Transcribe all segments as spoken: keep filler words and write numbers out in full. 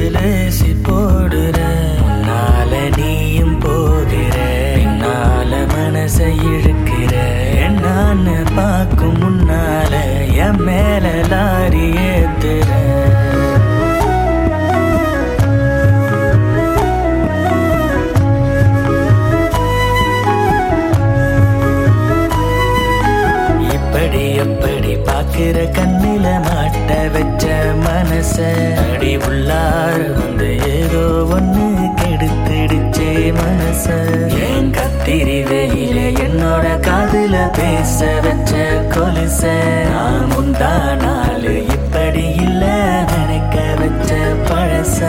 AC போடுற உன்னால நீயும் போகிற என்னால மனசை இழுக்கிற என்னான்னு பார்க்கும் முன்னால என் மேல லாரி ஏத்துற இப்படி எப்படி பாக்குற கண்ணில மாட்ட வச்ச மனச அடி உள்ளார வந்து ஏதோ ஒண்ணு கெடுத்துடுச்சே மனச என் கத்திரி வெயில என்னோட காதுல பேச வச்ச கொலுச நான் முந்தா நாள் இப்படி இல்ல நினைக்க வச்ச பழச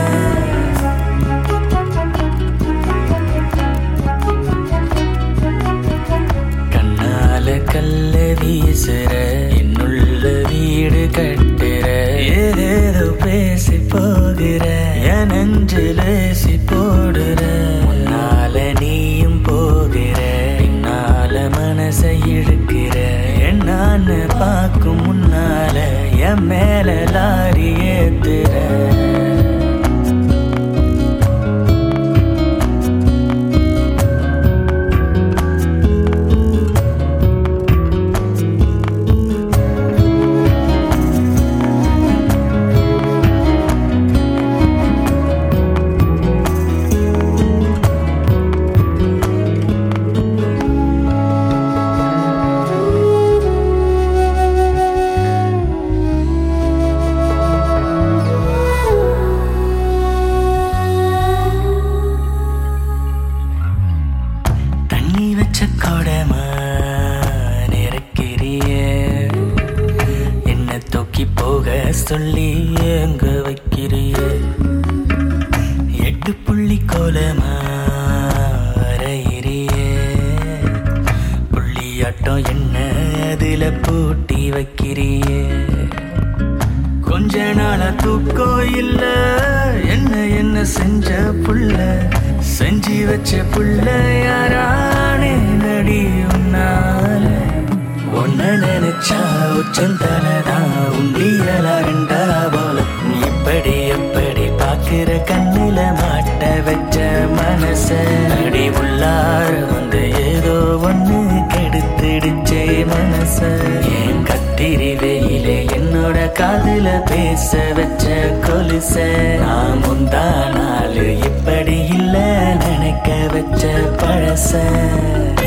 கல்ல வீசுற என்னுள்ள வீடு கட்டுற ஏதேதோ பேசி போகிற என் நெஞ்சில் ஏசி போடுற உன்னால நீயும் போகிற என்னால மனசை இழுக்கிற என்னான்னு பார்க்கும் முன்னால என் மேல லாரி ஏத்துற கொடமா நெருக்கிறிய என்ன தூக்கி போக சொல்லி எங்க வைக்கிறிய எட்டு புள்ளி கோலமா அறையிறிய புள்ளியாட்டம் என்ன அதுல பூட்டி வைக்கிறிய கொஞ்ச நாளா தூக்கம் இல்ல என்ன என்ன செஞ்ச புள்ள செஞ்சு வச்ச புள்ள யாரானே நடி உன்னால ஒன்ன நினைச்சா உச்சந்தலதான் உண்டியலா ரெண்டா போல இப்படி எப்படி பாக்குற கண்ணில மாட்ட வச்ச மனச அடி உள்ளார வந்து ஏதோ ஒண்ணு கெடுத்துடுச்சே மனச என் கத்திரி வெயிலே என்னோட காதுல பேச வச்ச கொலுச நான் முந்தா நாள் இப்படி இல்ல நினைக்க வச்ச பழச